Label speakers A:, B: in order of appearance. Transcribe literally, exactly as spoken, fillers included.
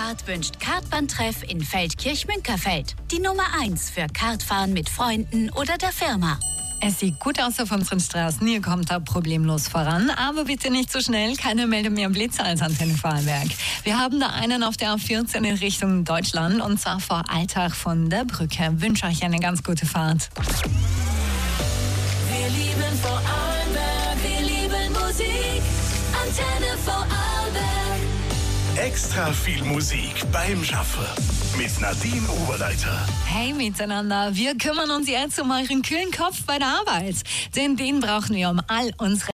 A: Fahrt wünscht Kartbahntreff in Feldkirch-Münkerfeld. Die Nummer eins für Kartfahren mit Freunden oder der Firma.
B: Es sieht gut aus auf unseren Straßen, ihr kommt da problemlos voran, aber bitte nicht so schnell, keiner meldet mehr Blitze als Antenne Vorarlberg. Wir haben da einen auf der A vierzehn in Richtung Deutschland und zwar vor Altach von der Brücke. Ich wünsche euch eine ganz gute Fahrt.
C: Wir lieben Vorarlberg, wir lieben Musik, Antenne Vorarlberg.
D: Extra viel Musik beim Schaffen mit Nadine Oberleiter.
B: Hey miteinander, wir kümmern uns jetzt um euren kühlen Kopf bei der Arbeit, denn den brauchen wir um all unsere